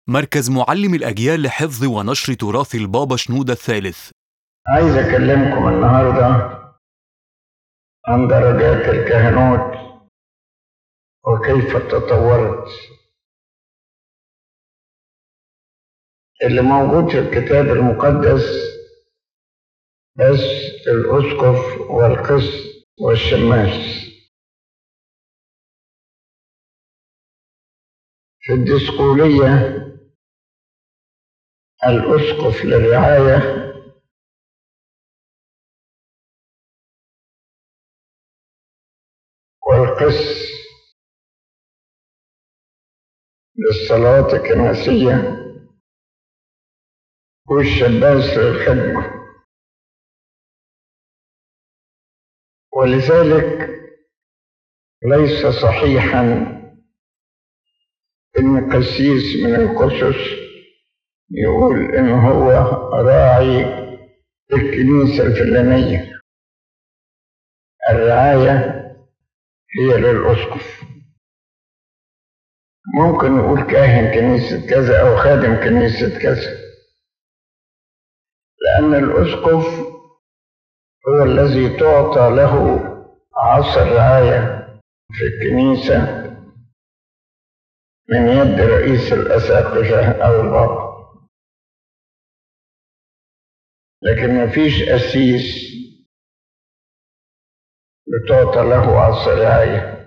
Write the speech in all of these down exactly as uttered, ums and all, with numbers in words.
مركز معلم الأجيال لحفظ ونشر تراث البابا شنودة الثالث. عايز أكلمكم النهاردة عن درجات الكهنوت وكيف تطورت. اللي موجود في الكتاب المقدس بس الأسقف والقس والشماس. في الدسقولية الأسقف للرعاية، والقس للصلاة الكنسية، والشماس للخدمة. ولذلك ليس صحيحا إن قسيس من القسس يقول إن هو راعي الكنيسة الفلانية. الرعاية هي للأسقف. ممكن نقول كاهن كنيسة كذا أو خادم كنيسة كذا، لأن الأسقف هو الذي تعطى له عصا الرعاية في الكنيسة من يد رئيس الأساقفة أو البابا، لكن ما فيش قسيس بتعطى له عصا الرعاية.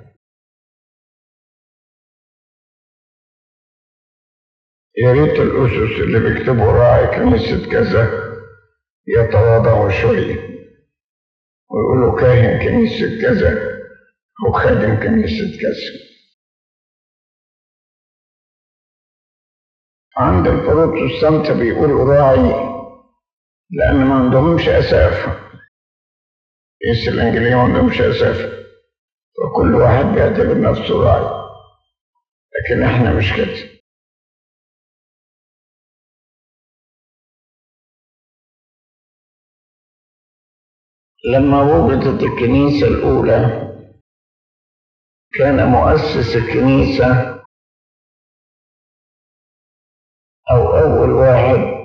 يا ريت الأسس اللي بيكتبوا راعي كنيسة كذا يتواضعوا شوية ويقولوا كاهن كنيسة كذا أو خادم كنيسة كذا. عند البروتستانت بيقولوا راعي لأن ما عندهمش أسافة. الكنيسة الإنجيلية ما عندهمش أسافة، فكل واحد بيعتبر نفسه راعي، لكن إحنا مش كده. لما وجدت الكنيسة الأولى كان مؤسس الكنيسة أو أول واحد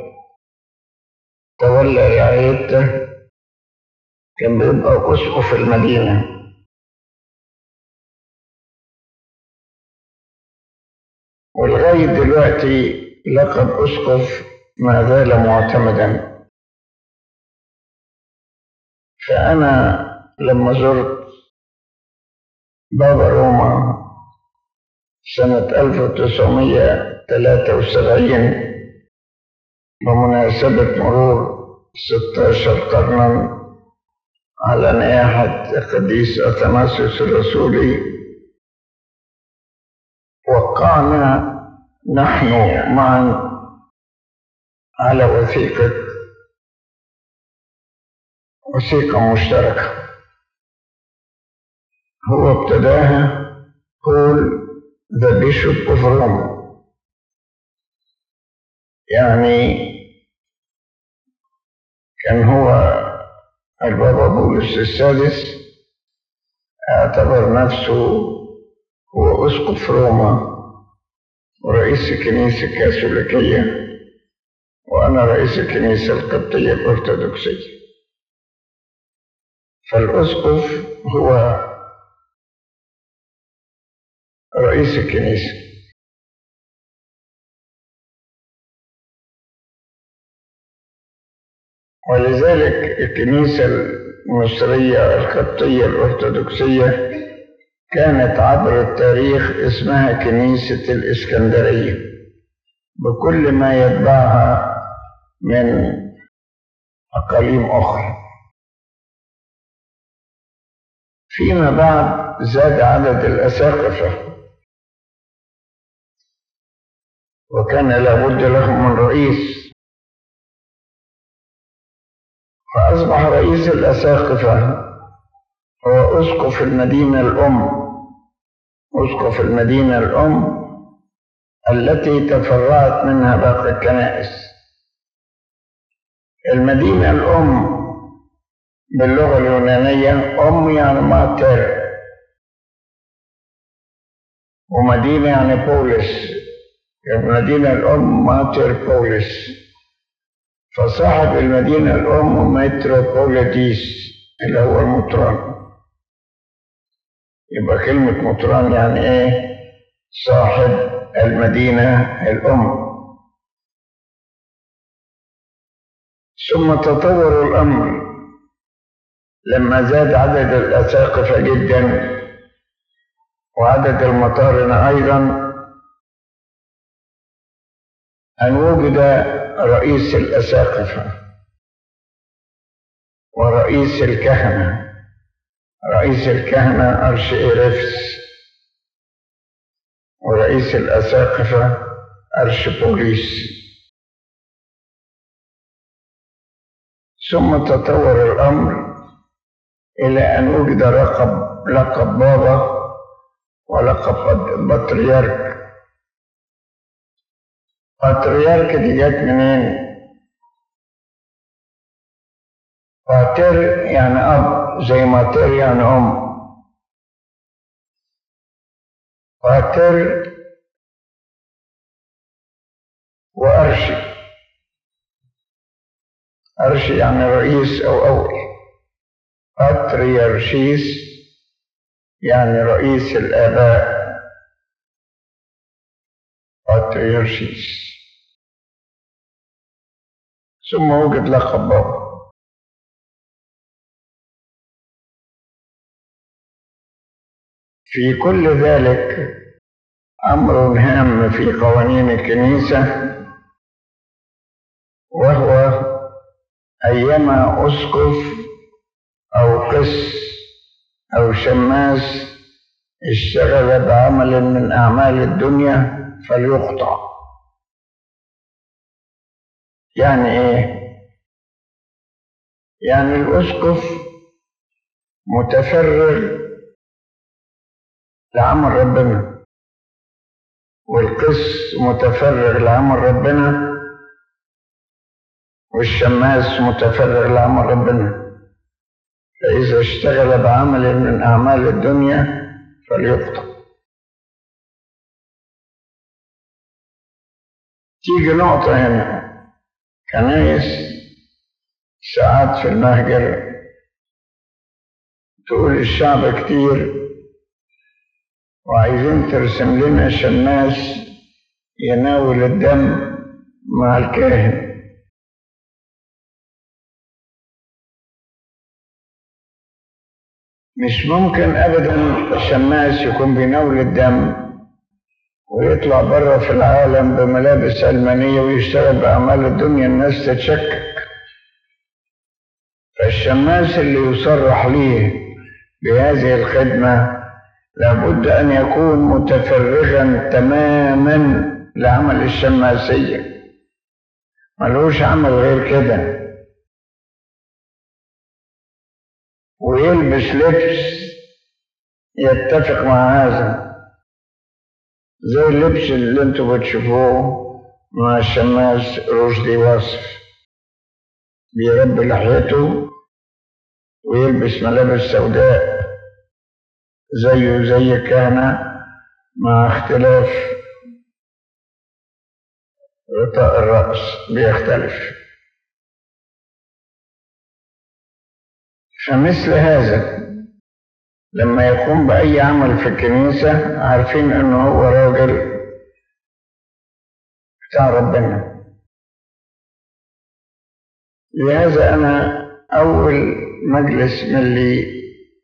تولى رعايتها كان بيبقى أسقف المدينة. ولغاية دلوقتي لقب أسقف ما زال معتمدا. فأنا لما زرت بابا روما سنة ألف وتسعمائة وثلاثة وسبعين بمناسبة مرور ستة عشر قرنا على نياحة القديس أثناسيوس الرسولي، وقعنا نحن معا على وثيقة وثيقة مشتركة. هو ابتداها Paul the Bishop of Rome، يعني كان هو البابا بولس السادس اعتبر نفسه هو أسقف روما ورئيس الكنيسة الكاثوليكية، وأنا رئيس الكنيسة القبطية الأرثوذكسية. فالأسقف هو رئيس الكنيسة. ولذلك الكنيسة المصرية القبطية الأرثوذكسية كانت عبر التاريخ اسمها كنيسة الإسكندرية بكل ما يتبعها من أقاليم أخرى. فيما بعد زاد عدد الأساقفة وكان لابد لهم من رئيس، فأصبح رئيس الأساقفة هو أسقف المدينة الأم، أسقف المدينة الأم التي تفرعت منها باقي الكنائس. المدينة الأم باللغة اليونانية أم يعني ماتر، ومدينة يعني بولس المدينة الأم ماتربوليس، فصاحب المدينة الأم متروبوليتيس اللي هو المطران. يبقى كلمة مطران يعني إيه؟ صاحب المدينة الأم. ثم تطور الأمر لما زاد عدد الأساقفة جدا وعدد المطارن أيضا، أن وجد رئيس الأساقفة ورئيس الكهنة. رئيس الكهنة أرشئيرفس، ورئيس الأساقفة أرشبوليس. ثم تطور الأمر إلى أن وجد لقب لقب بابا ولقب بطريرك. بطريرك دي جت منين؟ باتر يعني أب، زي ماتر يعني أم. باتر وأرشي. أرشي يعني رئيس أو أول. باتريرشيس يعني رئيس الآباء. باتريرشيس. ثم وجد لقب بابا. في كل ذلك أمر هام في قوانين الكنيسة، وهو أيما أسقف أو قس أو شماس اشتغل بعمل من أعمال الدنيا فليقطع. يعني إيه؟ يعني الأسقف متفرغ لعمل ربنا، والقس متفرغ لعمل ربنا، والشماس متفرغ لعمل ربنا. فإذا اشتغل بعمل من أعمال الدنيا فليقطع. تيجي نقطة هنا، كنايس ساعات في المهجر تقول الشعب كتير وعايزين ترسم لنا شماس يناول الدم مع الكاهن. مش ممكن أبدا الشماس يكون بيناول الدم ويطلع بره في العالم بملابس علمانية ويشتغل بأعمال الدنيا، الناس تتشكك. فالشماس اللي يصرح ليه بهذه الخدمة لابد أن يكون متفرغا تماما لعمل الشماسية، ملوش عمل غير كده، ويلبس لبس يتفق مع هذا، زي اللبس اللي انتوا بتشوفوه مع الشماس رشدي واصف، بيربي لحيته ويلبس ملابس سوداء زيه زي الكهنة، مع اختلاف غطاء الرأس بيختلف. فمثل هذا لما يقوم بأي عمل في الكنيسة عارفين أنه هو راجل بتاع ربنا. لهذا أنا أول مجلس ملي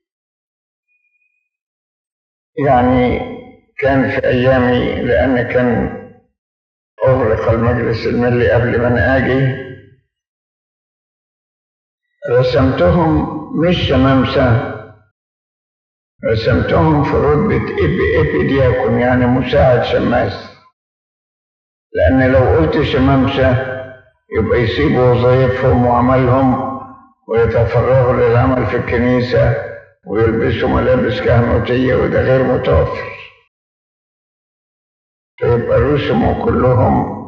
يعني كان في أيامي، لأن كان أغلق المجلس الملي قبل ما أنا آجي، رسمتهم مش شمامسة، رسمتهم في رتبة إبيدياكون يعني مساعد شماس، لأن لو قلت شمامسة يبقى يسيبوا وظائفهم وعملهم ويتفرغوا للعمل في الكنيسة ويلبسوا ملابس كهنوتية، وده غير متوفر. فيبقى رسموا كلهم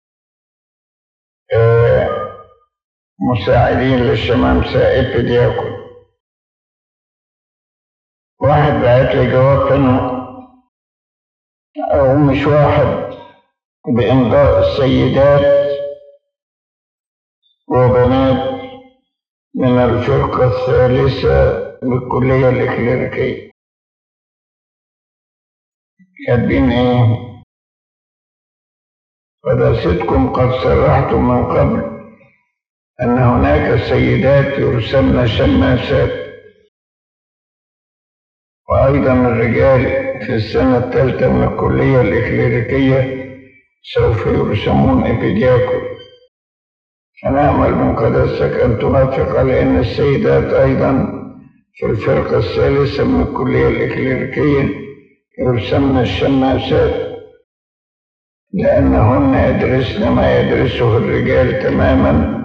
مساعدين للشمامسة إبيدياكون. واحد بعت لي جواب كانوا، أو مش واحد، بإمضاء السيدات وبنات من الفرقة الثالثة بالكلية الإكليريكية. كاتبين إيه؟ قداستكم قد صرحتم من قبل أن هناك سيدات يرسمن شماسات، وأيضا الرجال في السنة الثالثة من الكلية الإكليريكية سوف يرسمون إبيدياكون. فنأمل من قداستك أن توافق على أن السيدات أيضا في الفرقة الثالثة من الكلية الإكليريكية يرسمن الشماسات، لأنهن يدرسن ما يدرسه الرجال تماما.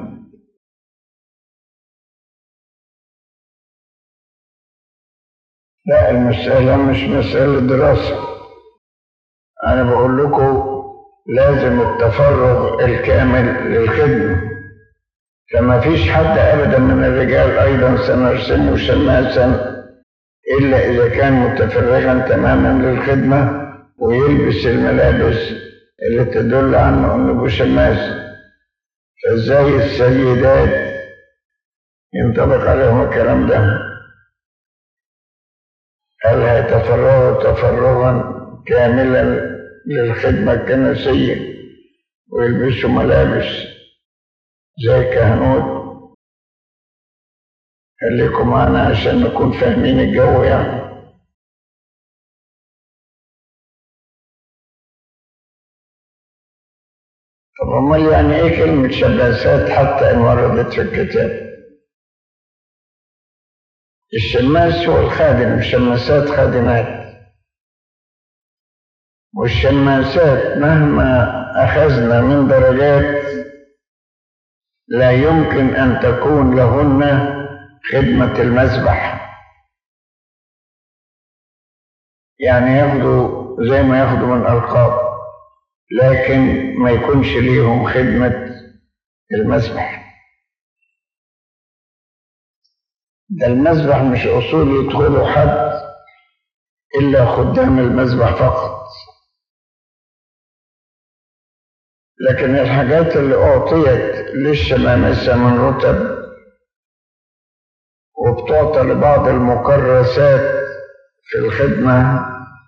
لا، المسألة مش مسألة دراسة، أنا بقول لكم لازم التفرغ الكامل للخدمة. فما فيش حد أبدا من الرجال أيضا سنرسمه شماسا إلا إذا كان متفرغا تماما للخدمة ويلبس الملابس اللي تدل عنه أنه شماس. فإزاي السيدات ينطبق عليهم الكلام ده؟ هل هيتفرغوا تفرغا كاملا للخدمة الكنسية ويلبسوا ملابس زي كهنوت؟ خليكم معنا عشان نكون فاهمين الجو يعني. طب امال يعني ايه كلمة شماسات حتى ان وردت في الكتاب؟ الشماس هو الخادم، الشماسات خادمات. والشماسات مهما أخذنا من درجات لا يمكن أن تكون لهن خدمة المذبح. يعني ياخدوا زي ما ياخدوا من ألقاب، لكن ما يكونش ليهم خدمة المذبح. ده المذبح مش أصول يدخلوا حد إلا خدام المذبح فقط. لكن الحاجات اللي أعطيت للشمامسة من رتب وبتعطى لبعض المكرسات في الخدمة،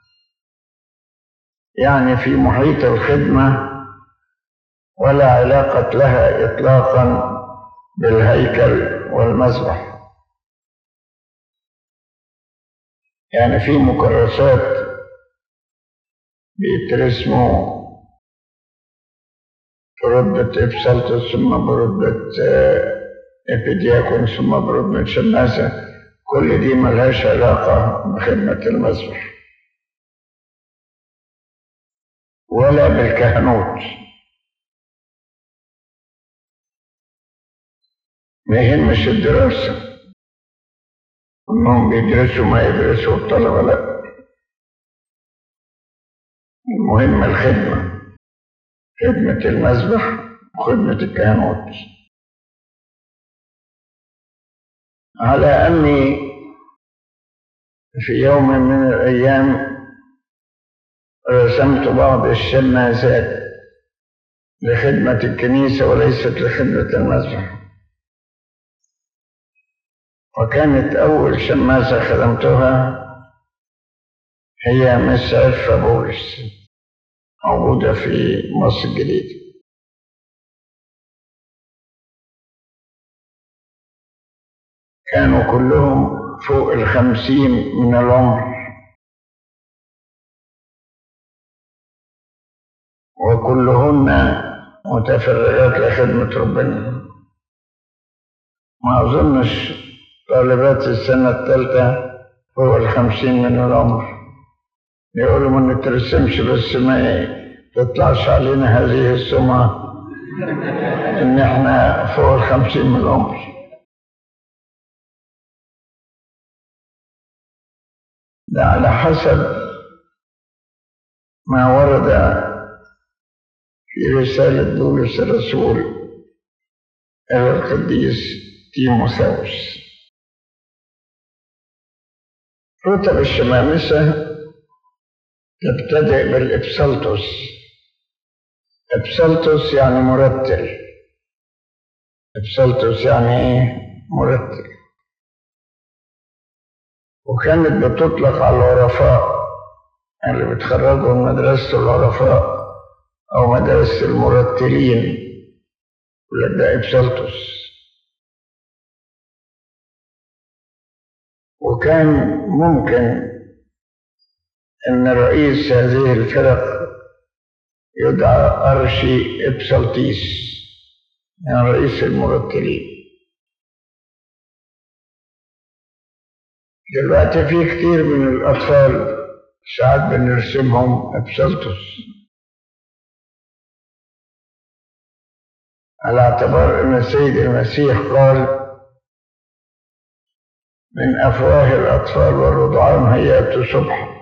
يعني في محيط الخدمة ولا علاقة لها إطلاقا بالهيكل والمذبح. يعني في مكرسات بيترسموا برتبة إبسلطس ثم برتبة إبيدياكون ثم برتبة شماسة، كل دي ملهاش علاقة بخدمة المذبح ولا بالكهنوت. ما يهمش الدراسة، انهم بيدرسوا ما يدرسوا الطلبة، لا، المهم الخدمة، خدمة المذبح وخدمة الكهنوت. على أني في يوم من الأيام رسمت بعض الشماسات لخدمة الكنيسة وليست لخدمة المذبح، وكانت أول شماسة خدمتها هي مس عفة بولس، موجودة في مصر الجديدة. كانوا كلهم فوق الخمسين من العمر، وكلهن متفرغات لخدمة ربنا. ما أظنش طالبات السنة الثالثة فوق الخمسين من العمر. يقولوا ما نترسمش بس ما تطلعش علينا هذه السمعة إن إحنا فوق الخمسين من العمر. ده على حسب ما ورد في رسالة بولس الرسول إلى القديس تيموثاوس. رتب الشمامسة تبتدئ بالإبسلطس إبسلطس يعني مرتل. إبسلطس يعني إيه؟ مرتل. وكانت بتطلق على العرفاء اللي بتخرجوا من مدرسة العرفاء أو مدرسة المرتلين، يقول لك ده إبسلطس. وكان ممكن إن رئيس هذه الفرق يدعى أرشي إبسلطيس، يعني رئيس المرتلين. دلوقتي في كتير من الأطفال ساعات بنرسمهم إبسلطس على اعتبار أن السيد المسيح قال: من أفواه الأطفال والرضعان هيأت صبحا،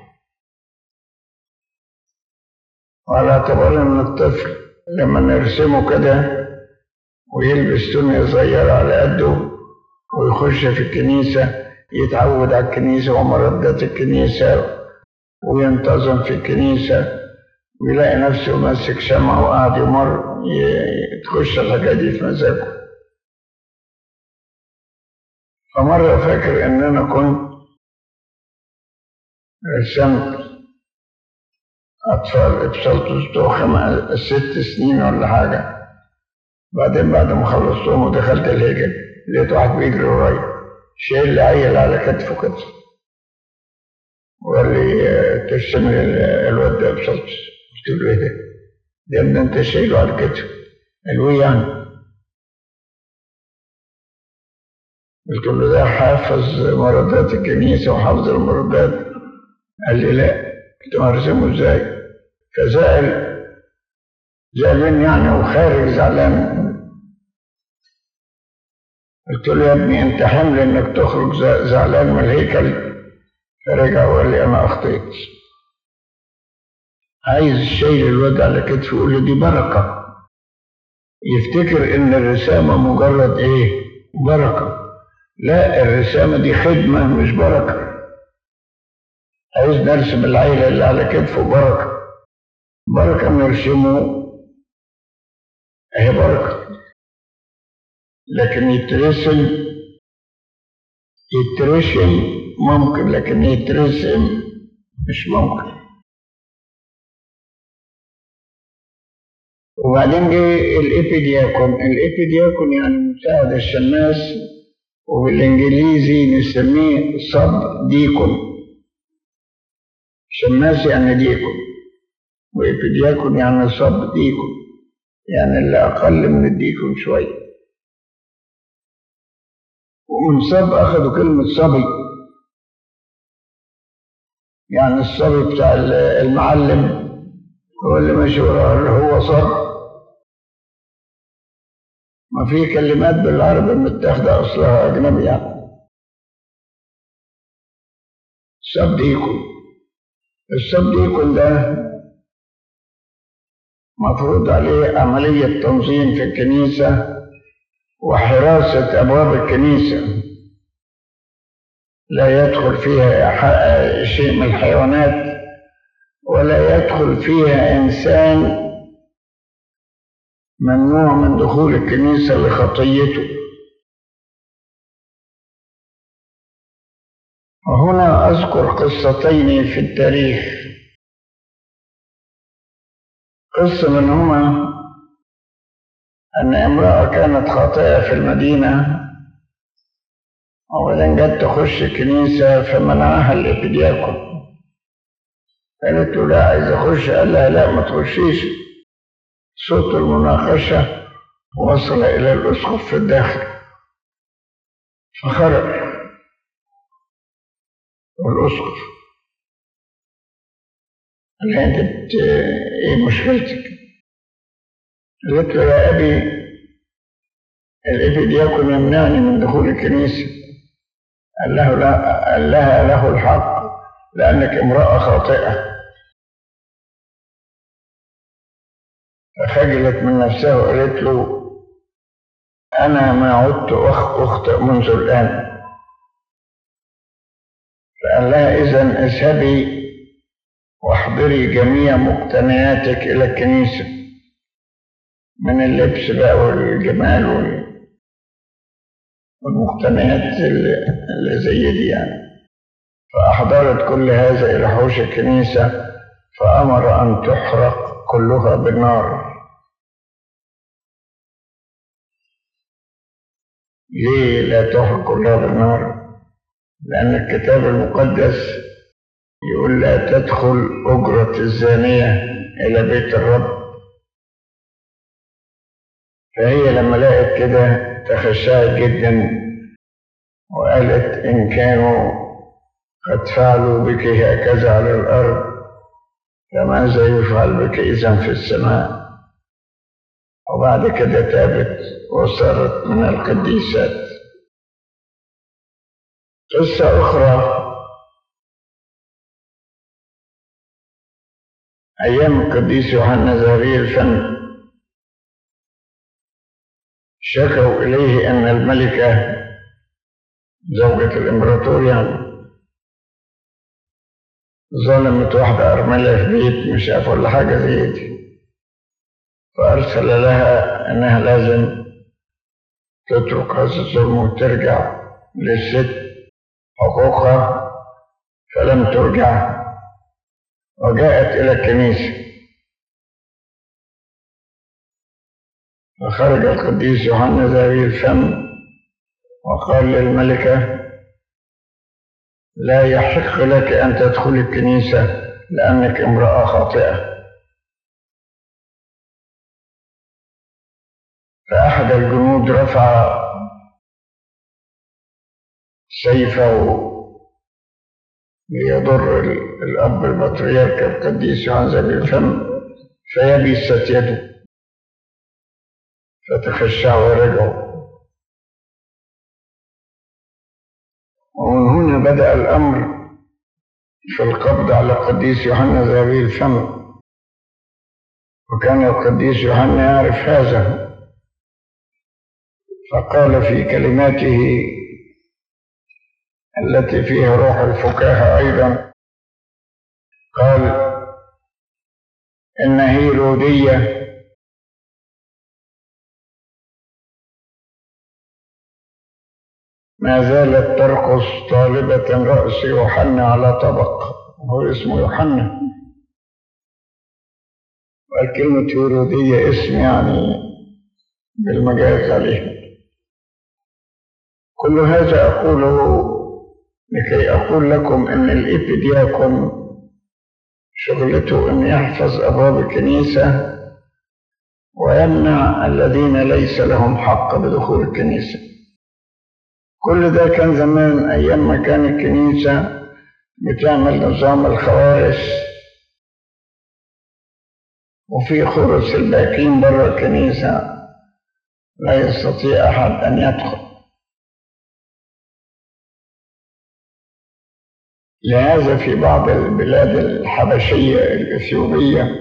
وعلى اعتبار أن الطفل لما نرسمه كده ويلبس تونية صغيرة على قده ويخش في الكنيسة يتعود على الكنيسة ومردات الكنيسة وينتظم في الكنيسة ويلاقي نفسه ماسك شمعة وقاعد يمر تخش الحاجات دي في مزاجه. فمرة فاكر إن أنا كنت رسمت أطفال إبسلطس بتوع خمس ست سنين ولا حاجة. بعدين بعد ما خلصتهم ودخلت الهيكل لقيت واحد بيجري ورايا شايل لي عيل على كتفه كده وقال لي: ترسم لي الواد ده إبسلطس. قلت له: إيه ده؟ ده ابني أنت شايله على كتفه. قال له: يعني؟ قلت له: ده حافظ مردات الكنيسة وحافظ المردات. قال لي: لا. قلت له: هرسمه ازاي؟ فزعل زعل مني يعني وخارج زعلان. قلت له: يا ابني انت حمل انك تخرج زعلان من الهيكل. فرجع وقال لي: انا اخطيت. عايز شايل الواد على كتفه يقول له: دي بركة. يفتكر ان الرسامة مجرد ايه؟ بركة. لا، الرسامة دي خدمة مش بركة. عايز نرسم العيلة اللي على كتفه بركة. بركة نرسمه اهي بركة، لكن يترسم يترسم ممكن، لكن يترسم مش ممكن. وبعدين جه الإبيدياكون. الإبيدياكون يعني مساعد الشماس، وبالإنجليزي نسميه صب ديكون. شماس يعني ديكون، وإبيدياكون يعني صب ديكون، يعني اللي أقل من الديكون شوية. ومن صب أخذوا كلمة صبي، يعني الصبي بتاع المعلم هو اللي ماشي وراه اللي هو صب. ما في كلمات بالعربي متاخدة أصلها أجنبي يعني. صب ديكون. الصب ديكون ده مفروض عليه عملية تنظيم في الكنيسة وحراسة أبواب الكنيسة، لا يدخل فيها شيء من الحيوانات ولا يدخل فيها إنسان ممنوع من دخول الكنيسة لخطيته. وهنا أذكر قصتين في التاريخ. قصة منهما أن امرأة كانت خاطئة في المدينة، وبعدين جت تخش الكنيسة فمنعها الإبيدياكون. قالت له: لا، عايز أخش. قال لها: لا، ما تخشيش. صوت المناقشة وصل إلى الأسقف في الداخل، فخرج والأسقف قال لها: أنت إيه مشكلتك؟ قالت له: يا أبي، الإبيدياكون يمنعني من دخول الكنيسة. قال له: لا. قال لها: له الحق لأنك امرأة خاطئة. فخجلت من نفسها وقالت له: أنا ما عدت أخطئ منذ الآن. فقال لها: إذن اذهبي واحضري جميع مقتنياتك إلى الكنيسة. من اللبس بقى والجمال والمقتنيات اللي زي دي يعني. فأحضرت كل هذا إلى حوش الكنيسة، فأمر أن تحرق كلها بالنار. ليه لا تحرق كلها بالنار؟ لأن الكتاب المقدس يقول لا تدخل أجرة الزانية إلى بيت الرب. فهي لما لقت كده تخشعت جدا وقالت إن كانوا قد فعلوا بك هكذا على الأرض فماذا يفعل بك إذن في السماء؟ وبعد كده تابت وصارت من القديسات. قصة أخرى، أيام القديس يوحنا ذهبي الفم شكوا إليه أن الملكة زوجة الإمبراطور يعني ظلمت واحدة أرملة في بيت مش عارف ولا حاجة زي دي، فأرسل لها أنها لازم تترك هذا الظلم وترجع للست حقوقها، فلم ترجع وجاءت إلى الكنيسة. فخرج القديس يوحنا ذهبي الفم وقال للملكة لا يحق لك أن تدخل الكنيسة لأنك امرأة خاطئة. فأحد الجنود رفع سيفه ليضر الأب البطريرك القديس يوحنا ذهبي الفم فيبست يده، فتخشعوا ورجعوا. ومن هنا بدأ الأمر في القبض على القديس يوحنا ذهبي الفم، وكان القديس يوحنا يعرف هذا، فقال في كلماته التي فيها روح الفكاهة أيضا، قال إن هيرودية ما زالت ترقص طالبة رأس يوحنا على طبق، هو اسمه يوحنا، والكلمة هيرودية اسم يعني بالمجاز عليه. كل هذا أقوله لكي أقول لكم أن الإبيدياكون شغلته أن يحفظ أبواب الكنيسة ويمنع الذين ليس لهم حق بدخول الكنيسة. كل ده كان زمان أيام ما كان الكنيسة بتعمل نظام الخوارس وفي خرس الباكين برا الكنيسة لا يستطيع أحد أن يدخل. لهذا في بعض البلاد الحبشية الإثيوبية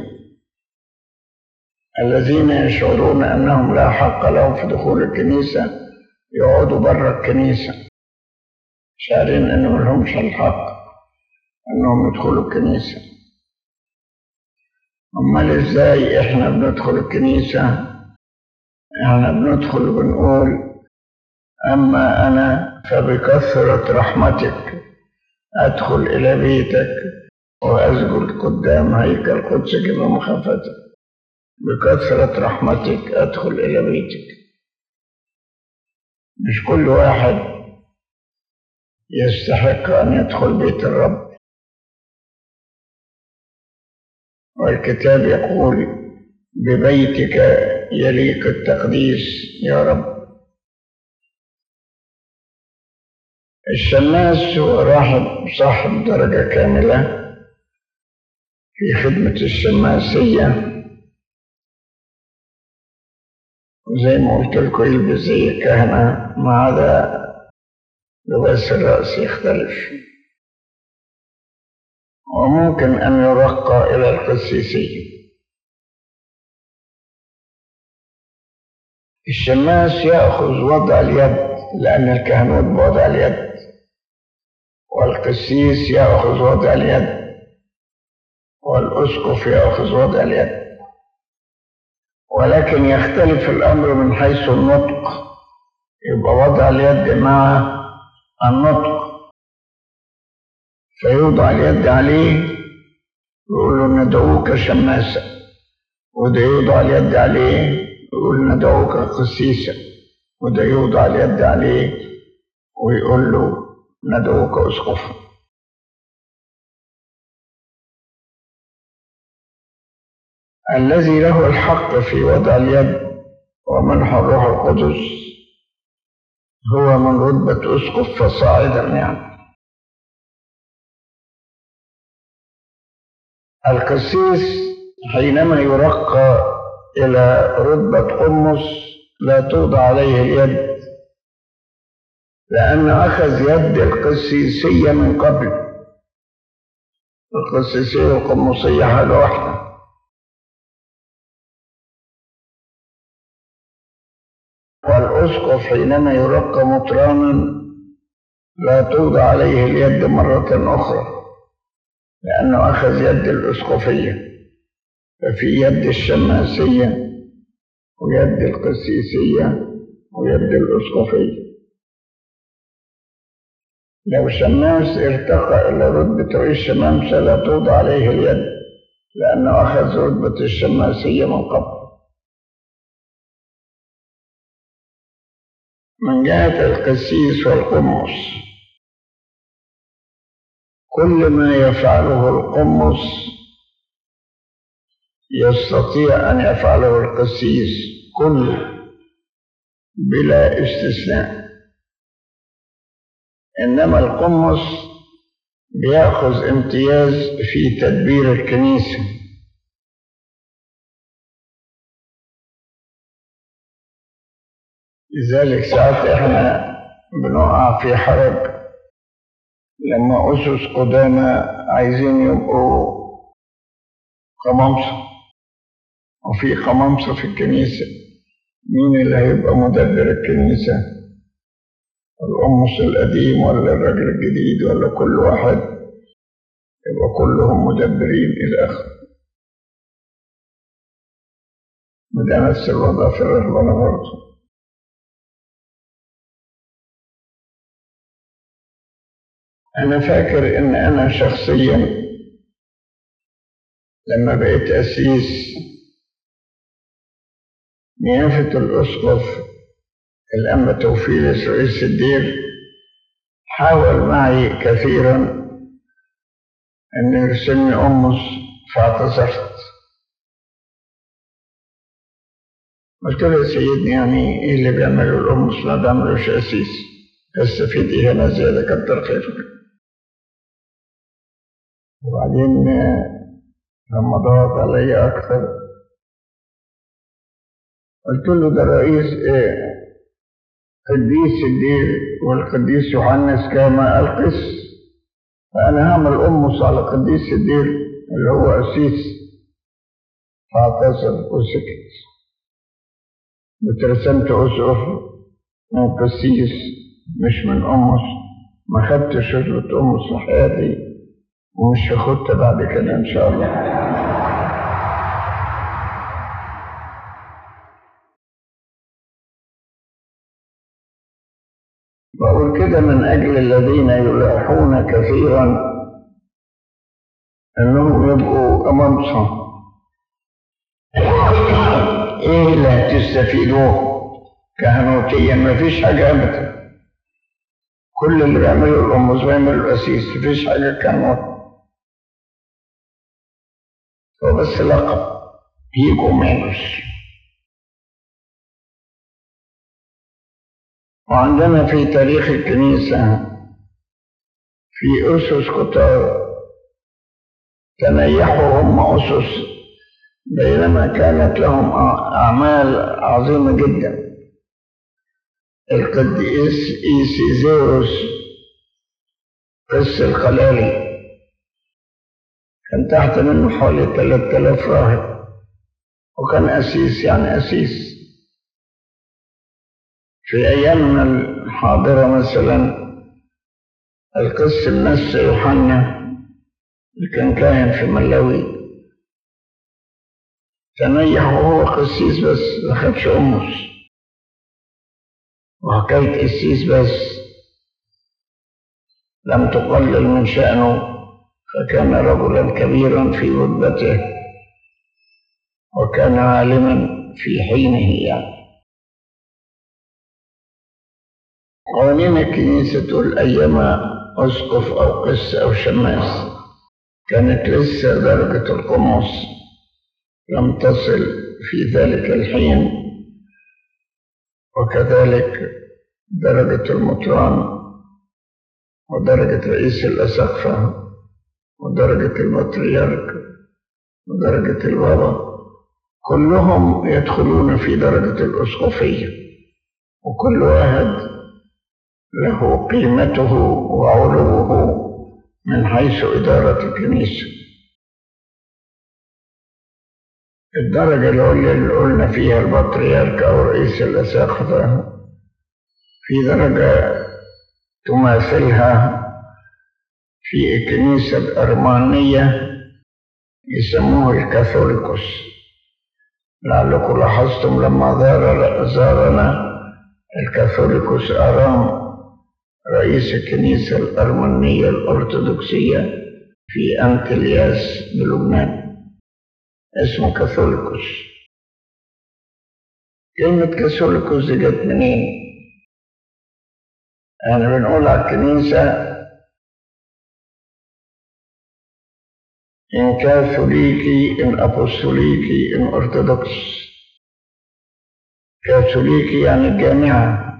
الذين يشعرون أنهم لا حق لهم في دخول الكنيسة يقعدوا برا الكنيسة شعرين أنهم لهمش الحق أنهم يدخلوا الكنيسة. أمال إزاي إحنا بندخل الكنيسة؟ إحنا بندخل وبنقول أما أنا فبكثرة رحمتك أدخل إلى بيتك وأسجد قدام هيكل قدسك بمخافتك، بكثرة رحمتك أدخل إلى بيتك. مش كل واحد يستحق أن يدخل بيت الرب، والكتاب يقول ببيتك يليق التقديس يا رب. الشماس هو راهب صاحب درجة كاملة في خدمة الشماسية، وزي ما قلت لكم يلبس زي الكهنة ما عدا لباس الرأس يختلف، وممكن أن يرقى إلى القسيسية. الشماس يأخذ وضع اليد لأن الكهنوت بوضع اليد، والقسيس يأخذ وضع اليد، والأسقف يأخذ وضع اليد. ولكن يختلف الأمر من حيث النطق، يبقى وضع اليد مع النطق، فيوضع اليد عليه يقول له ندعوك شماسا، وده يوضع اليد عليه يقول ندعوك قسيسا، وده يوضع اليد عليه ويقول له ندعوك أسقفا. الذي له الحق في وضع اليد ومنح الروح القدس هو من رتبة أسقف فصاعدا يعني. القسيس حينما يرقى إلى رتبة قمص لا توضع عليه اليد، لأنه أخذ يد القسيسية من قبل. القسيسية والقمصية حاجة واحدة. والأسقف حينما يرقى مطرانا لا توضع عليه اليد مرة أخرى، لأنه أخذ يد الأسقفية، ففي يد الشماسية ويد القسيسية ويد الأسقفية. لو شماس ارتقى إلى رتبة رئيس شمامسة لا توضع عليه اليد، لأنه أخذ رتبة الشماسية من قبل. من جهة القسيس والقمص، كل ما يفعله القمص يستطيع أن يفعله القسيس كله بلا استثناء، إنما القمص بيأخذ امتياز في تدبير الكنيسة. لذلك ساعات احنا بنقع في حرج لما أسس قدامى عايزين يبقوا قمامسة، وفي قمامسة في الكنيسة، مين اللي هيبقى مدبر الكنيسة؟ القمص القديم ولا الراجل الجديد ولا كل واحد؟ يبقى كلهم مدبرين إلى آخره. وده نفس الوضع في الرهبنة برضه. أنا فاكر إن أنا شخصياً لما بقيت أسيس نيافة الأسقف الأنبا توفيلس رئيس الدير حاول معي كثيراً أن يرسلني قمص، فاعتذرت. قلت له يا سيدني يعني إيه اللي بيعمله القمص ما بيعملوش أسيس؟ استفيد إيه هنا زيادة كتر خيرك. وبعدين لما ضغط علي أكثر قلت له ده رئيس إيه؟ قديس الدير والقديس يوحنس كما القس، فأنا هعمل قمص على قديس الدير اللي هو أسيس. فاعتذر وسكت. وترسمت أسقف من قسيس مش من قمص. ما خدتش رتبة قمص في حياتي ومش هاخدها بعد كده إن شاء الله. بقول كده من أجل الذين يلوحون كثيرا أنهم يبقوا قمامسة. إيه اللي هتستفيدوه كهنوتيا؟ مفيش حاجة أبدا. كل اللي بيعمله القمص بيعمله الأسيس، مفيش حاجة كهنوت. هو بس لقب هيجومينوس. وعندنا في تاريخ الكنيسة في أسس كتار تنيحوا هم أسس بينما كانت لهم أعمال عظيمة جدا. القديس إيسيزيروس قس القلالي كان تحت منه حوالي ثلاثة آلاف راهب، وكان أسيس يعني أسيس. في أيامنا الحاضرة مثلا القس النس يوحنا اللي كان كاهن في ملاوي تنيح وهو قسيس بس ما خدش أمس، وحكاية قسيس بس لم تقلل من شأنه، فكان رجلا كبيرا في رتبته وكان عالما في حينه يعني. قوانين الكنيسة تقول أيما أسقف أو قس أو شماس، كانت لسه درجة القمص لم تصل في ذلك الحين، وكذلك درجة المطران ودرجة رئيس الأسقفة ودرجة المطريرك ودرجة البابا، كلهم يدخلون في درجة الأسقفية، وكل واحد له قيمته وعلوه من حيث إدارة الكنيسة. الدرجة العليا اللي قلنا فيها البطريرك أو رئيس الأساقفة، في درجة تماثلها في الكنيسة الأرمانية يسموه الكاثوليكوس. لعلكم لاحظتم لما زار زارنا الكاثوليكوس أرام رئيس الكنيسة الأرمنية الأرثوذكسية في أنتلياس بلبنان، اسمه كاثوليكوس. كلمة كاثوليكوس دي جت منين؟ يعني بنقول على الكنيسة إن كاثوليكي إن أبوستوليكي إن أرثوذكس. كاثوليكي يعني الجامعة،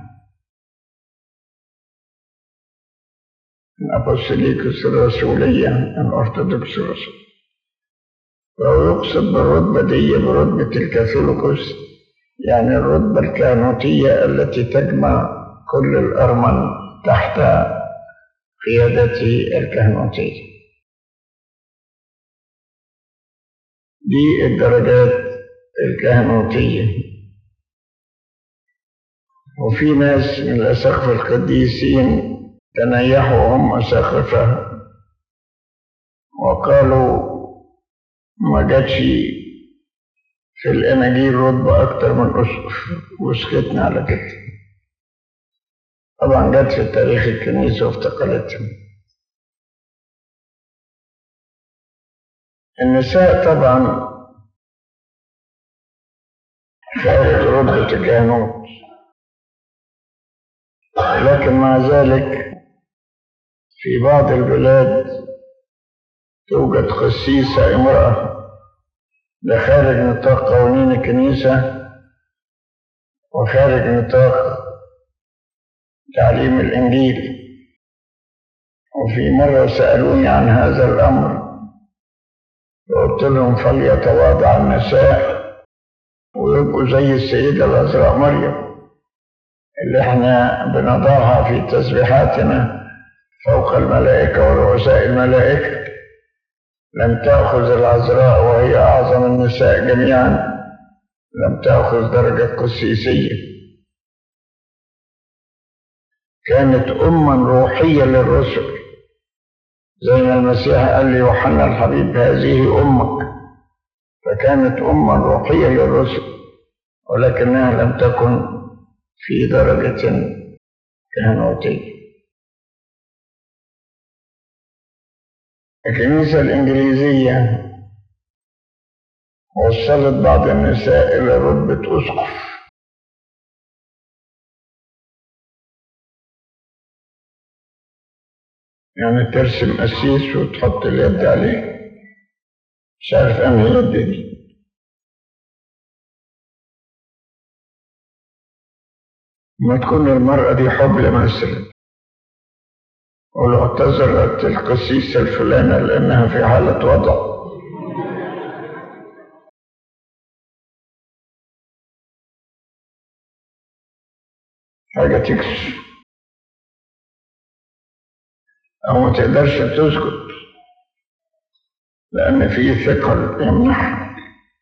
الأبوستوليكوس الرسولية، الأرثوذكس الرسول. فهو يقصد بالرتبة دي برتبة الكاثوليكوس يعني الرتبة الكهنوتية التي تجمع كل الأرمن تحت قيادته الكهنوتية. دي الدرجات الكهنوتية. وفي ناس من الأساقفة القديسين تنيحوا هم أساقفة وقالوا ما جاتش في الأناجيل رتبة أكتر من أسقف، وسكتنا على كده. طبعا جت في تاريخ الكنيسة وافتقدتهم. النساء طبعا خارج رتبة الكهنوت، لكن مع ذلك في بعض البلاد توجد قسيسة امرأة، ده خارج نطاق قوانين الكنيسة وخارج نطاق تعليم الإنجيل. وفي مرة سألوني عن هذا الأمر وقلت لهم فليتواضع النساء ويبقوا زي السيدة العذراء مريم اللي احنا بنضعها في تسبيحاتنا فوق الملائكة ورؤساء الملائكة. لم تأخذ العذراء وهي أعظم النساء جميعا، لم تأخذ درجة قسيسية. كانت أما روحية للرسل، زي ما المسيح قال ليوحنا الحبيب هذه أمك، فكانت أما روحية للرسل، ولكنها لم تكن في درجة كهنوتية. الكنيسة الإنجليزية وصلت بعض النساء إلى رتبة أسقف، يعني ترسم قسيس وتحط اليد عليه، مش عارف أنهي اليد دي. ما تكون المرأة دي حبل مثلا، ولو اعتذرت القسيسة الفلانة لأنها في حالة وضع، حاجة تكسر أو ما تقدرش تسكت لأن في ثقل يمنعها.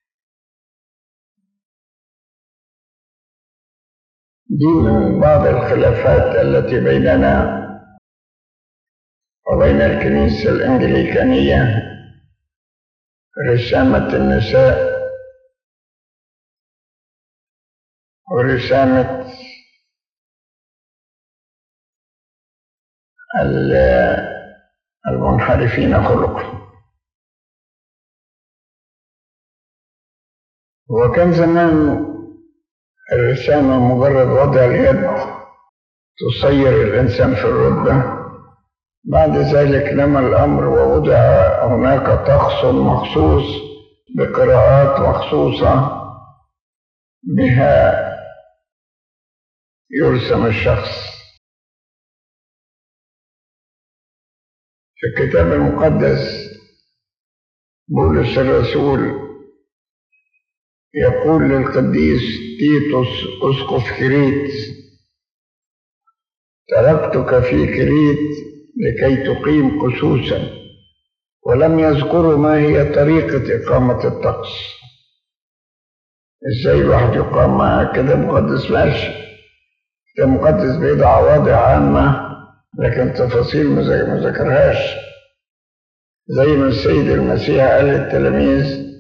دي من بعض الخلافات التي بيننا وبين الكنيسة الأنجليكانية، رسامة النساء ورسامة المنحرفين خلقا. وكان زمان الرسامة مجرد وضع اليد تصير الإنسان في الرتبة، بعد ذلك نما الأمر ووضع هناك طقس مخصوص بقراءات مخصوصة بها يرسم الشخص. في الكتاب المقدس بولس الرسول يقول للقديس تيتوس أسقف كريت: تركتك في كريت لكي تقيم قسوسا، ولم يذكروا ما هي طريقة إقامة الطقس. إزاي الواحد يقام مع كده مقدس؟ ماشي، كده مقدس بيضع وضع عامة لكن تفاصيل ما ذكرهاش، زي ما السيد المسيح قال للتلاميذ: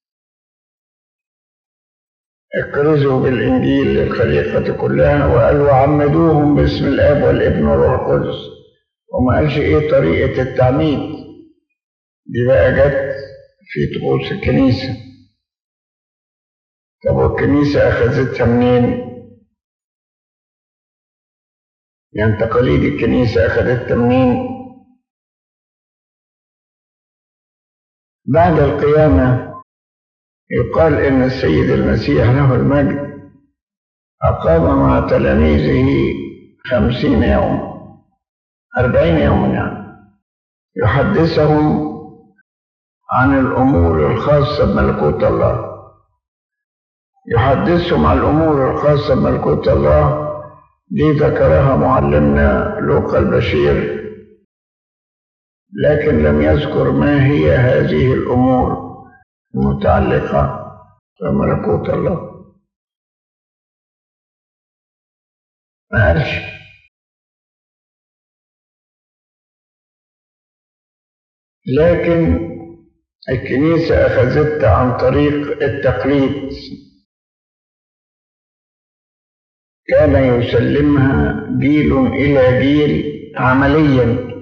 اكرزوا بالإنجيل للخليقة كلها، وقال: وعمدوهم باسم الآب والابن والروح القدس. وما قالش إيه طريقة التعميد، دي بقى جت في طقوس الكنيسة. طب والكنيسة أخذتها منين؟ يعني تقاليد الكنيسة أخذتها منين؟ بعد القيامة يقال إن السيد المسيح له المجد أقام مع تلاميذه خمسين يوم، أربعين يوما يعني، يحدثهم عن الأمور الخاصة بملكوت الله. يحدثهم عن الأمور الخاصة بملكوت الله، دي ذكرها معلمنا لوقا البشير، لكن لم يذكر ما هي هذه الأمور المتعلقة بملكوت الله. ما قالش. لكن الكنيسة أخذتها عن طريق التقليد، كان يسلمها جيل إلى جيل عمليا.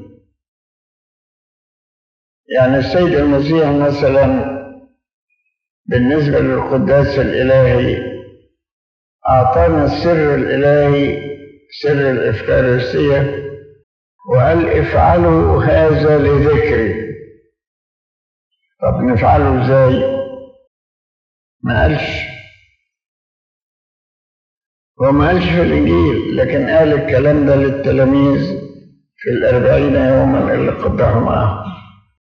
يعني السيد المسيح مثلا بالنسبة للقداس الإلهي أعطانا السر الإلهي، سر الإفخارستية، وقال: افعلوا هذا لذكري. طب نفعله ازاي؟ ما قالش. هو ما قالش في الإنجيل، لكن قال الكلام ده للتلاميذ في الأربعين يوما اللي قضاها معهم،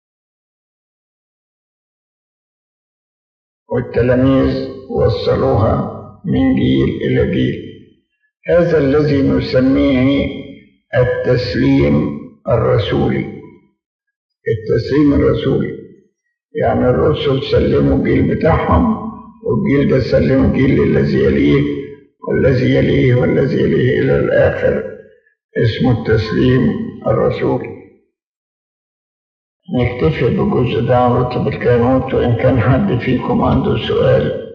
والتلاميذ وصلوها من جيل إلى جيل. هذا الذي نسميه التسليم الرسولي. التسليم الرسولي يعني الرسل سلموا الجيل بتاعهم، والجيل ده سلم الجيل الذي يليه والذي يليه والذي يليه إلى الآخر، اسمه التسليم الرسولي. نكتفي بجزء ده عن رتب الكهنوت، وإن كان حد فيكم عنده سؤال